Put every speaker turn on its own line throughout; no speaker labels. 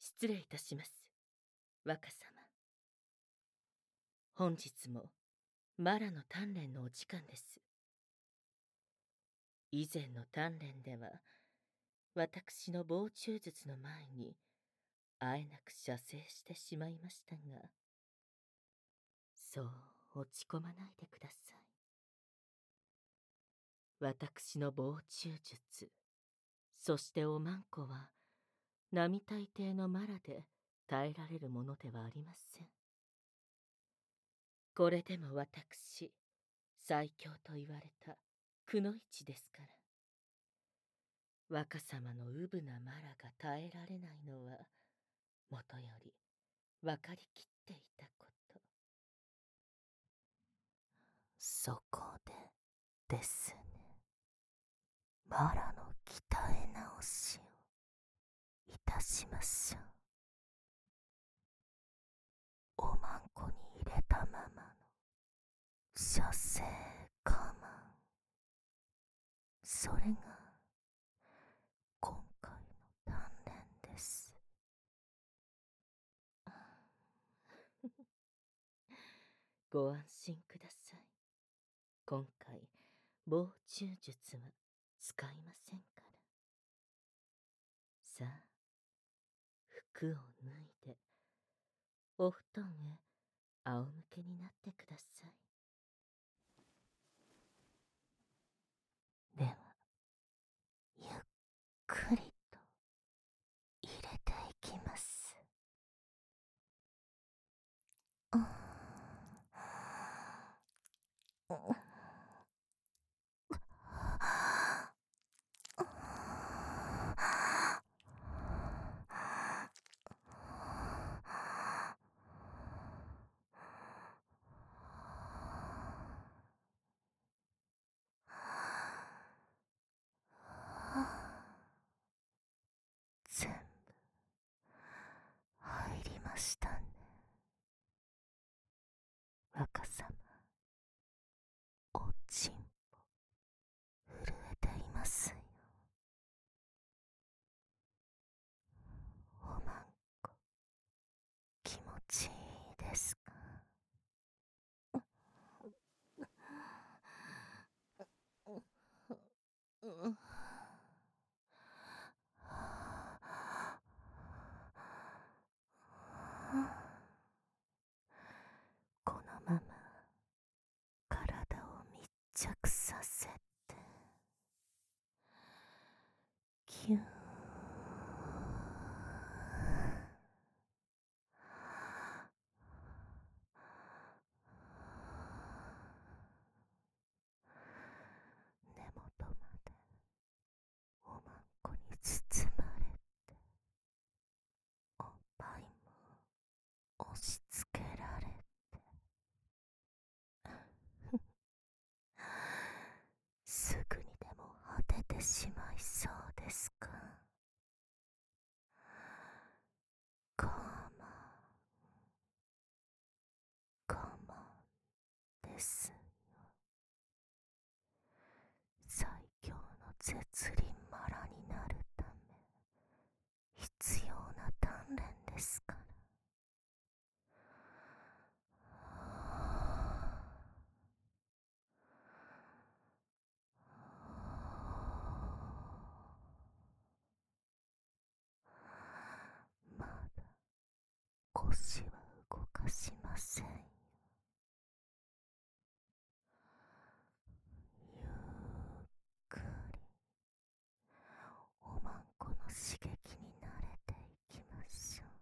失礼いたします、若様。本日もマラの鍛錬のお時間です。以前の鍛錬では、私の防虫術の前に、あえなく射精してしまいましたが、そう落ち込まないでください。私の防虫術、そしておまんこは、並大抵のマラで耐えられるものではありません。これでも私、最強と言われたくの一ですから。若様のうぶなマラが耐えられないのは、もとより分かりきっていたこと。そこでですね、マラの鍛え直しをいたしましょう。おまんこに入れたままの射精我慢、それが今回の鍛錬です。ご安心ください。今回、防虫術は使いませんから。さあ、服を脱いで、お布団へ仰向けになってください。では、ゆっくりと入れていきます。全部入りましたね。若様、おちんぽ震えていますよ。おまんこ、気持ちいいですか？このまま体を密着させて、ぎゅー根元までおまんこに包まれて、おっぱいも押し付けられて、すぐにでも果ててしまいそうですか？我慢、我慢ですよ。最強の絶倫マラになるため、必要な鍛錬ですから。まだ腰は動かしませんよ。ゆっくりおまんこの刺激に慣れていきましょう。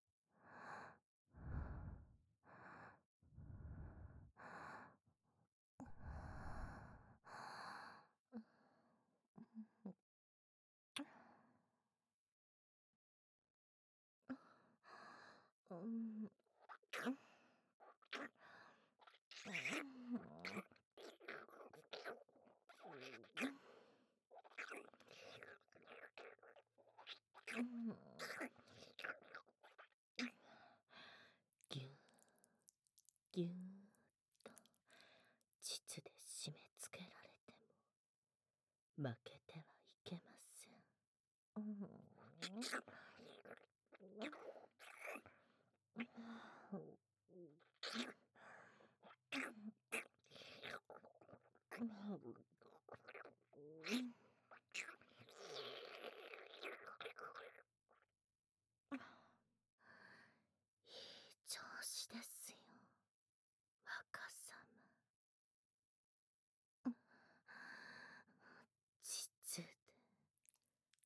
ぎゅーぎゅーっと膣で締め付けられても負けてはいけません。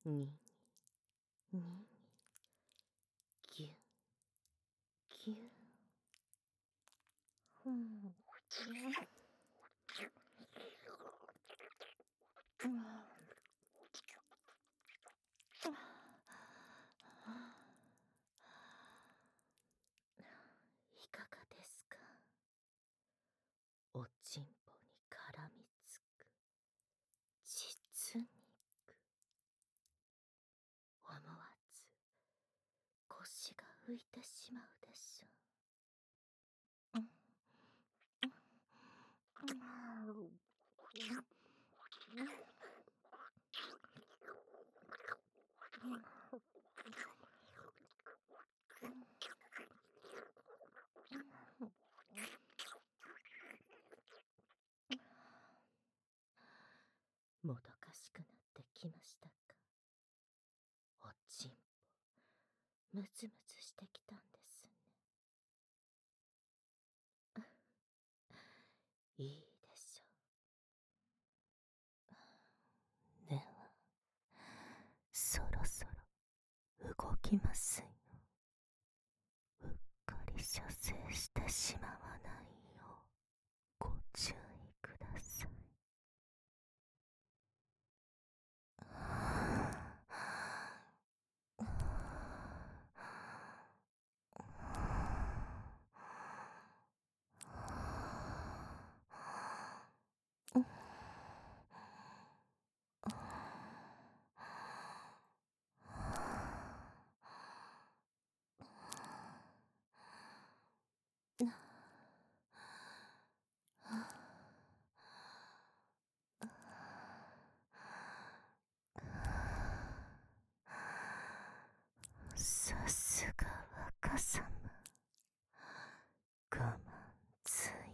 に、に、ぎゅ、ぎゅ。ふん。いかがですか？おちんぽに絡みつく実肉。思わず腰が浮いてしまうでしょう。もどかしくなってきましたか？おちんぽムズムズしてきたんですね。いいでしょう。ではそろそろ動きますよ。うっかり射精してしまわないようご注意ください。さすが若様、我慢強い。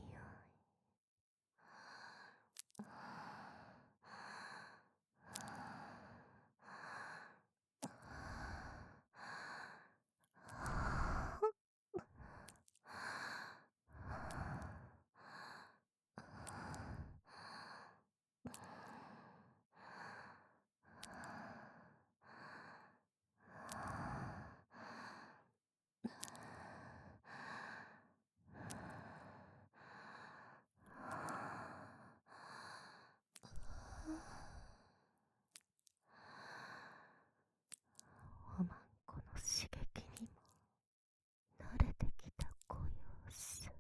おまんこの刺激にも慣れてきたご様子。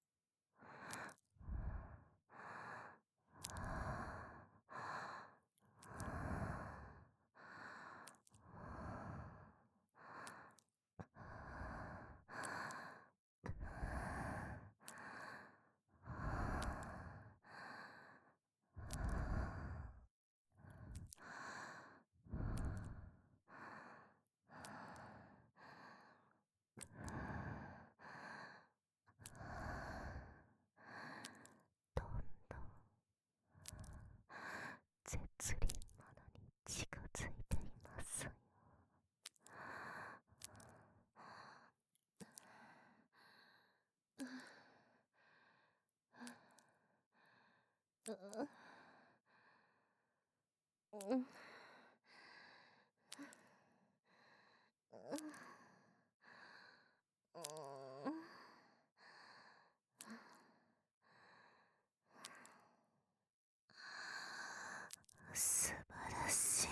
どんどん絶倫物に近づいていますよ。素晴らしい。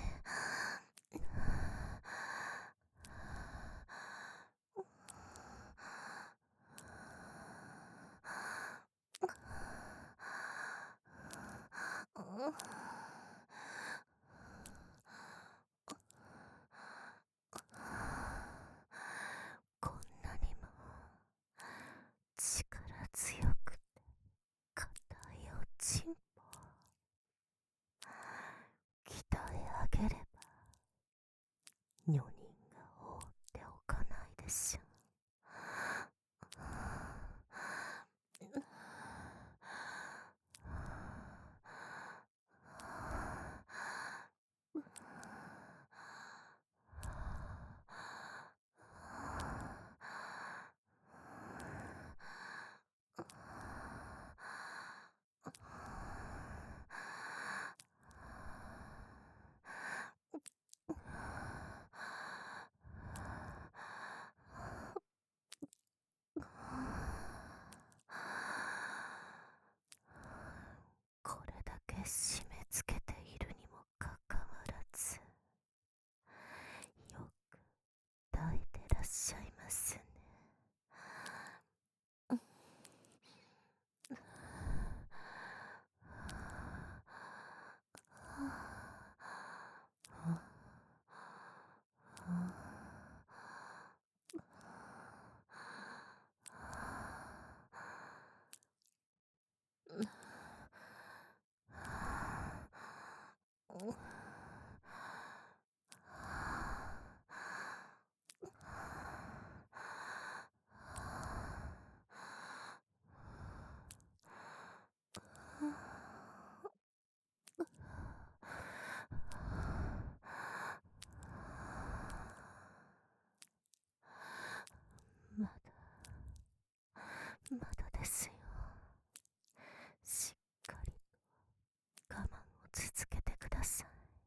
こんなにも力強くて硬いおちんぽ鍛え上げれば女人が放っておかないでしょう。 締め付けているにもかかわらず、よく耐えてらっしゃいますね。ままだですよ。しっかりと我慢を続けてください。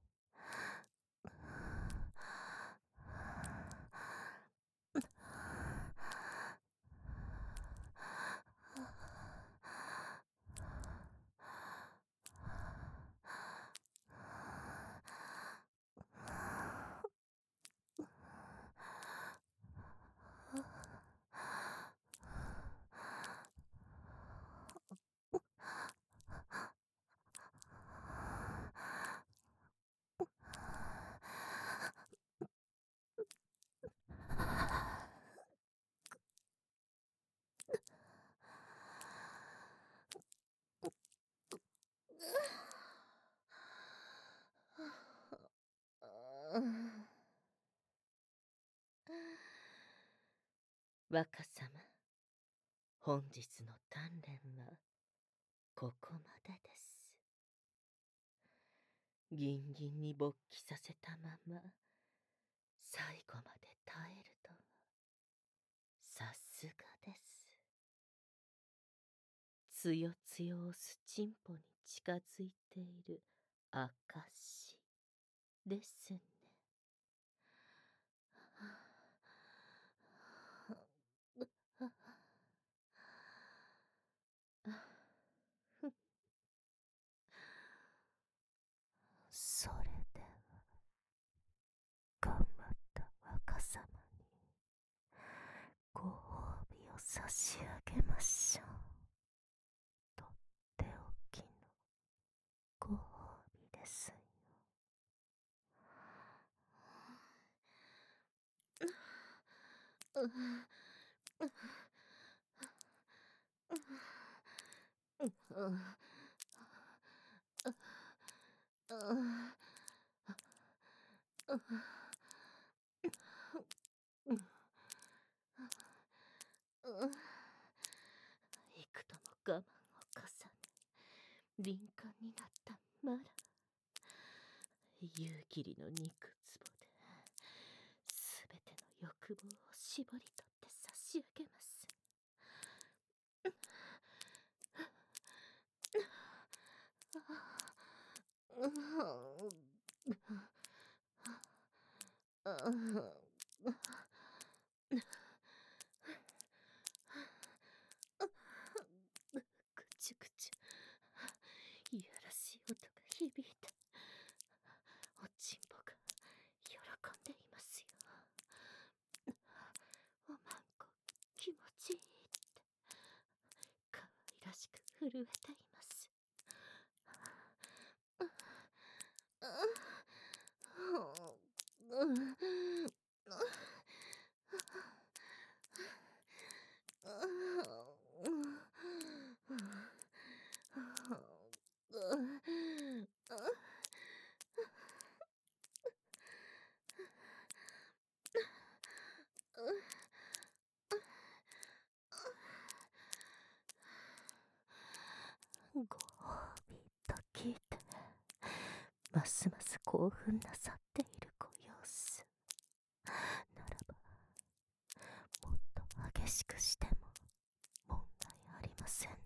若様、本日の鍛錬はここまでです。ギンギンに勃起させたまま最後まで耐えるとはさすがです。つよつよ押すチンポに近づいている証ですね。
それでは頑張った若様にご褒美を差し上げましょう。とっておきのご褒美ですよ。
幾度も我慢を重ね、敏感になったマラ。夕霧の肉壺で、すべての欲望を絞り取って差し上げます。ぐちゅぐちゅ、いやらしい音が響いた。おちんぽが喜んでいますよ。おまんこ気持ちいいって可愛らしく震えています。
ご褒美と聞いて、ますます興奮なさっているご様子。ならば、もっと激しくしても問題ありませんね。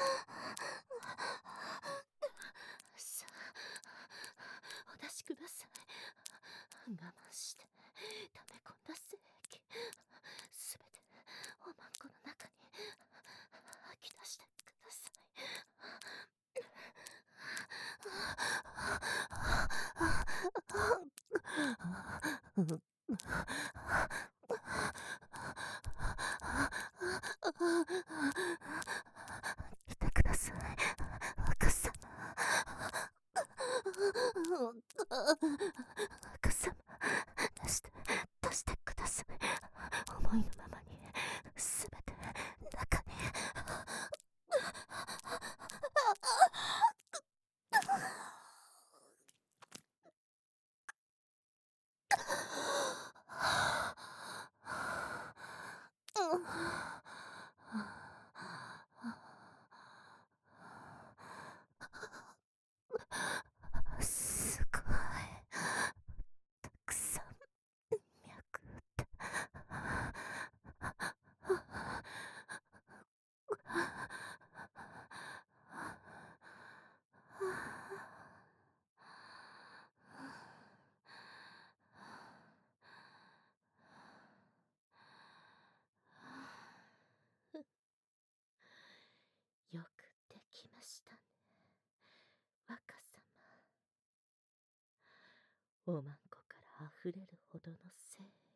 さあ、お出しください。
来てください、若様。若様、出してください。思いのままに、すべて中に。すごい。たくさん脈打って。
よくできましたね、若様。おまんこからあふれるほどの精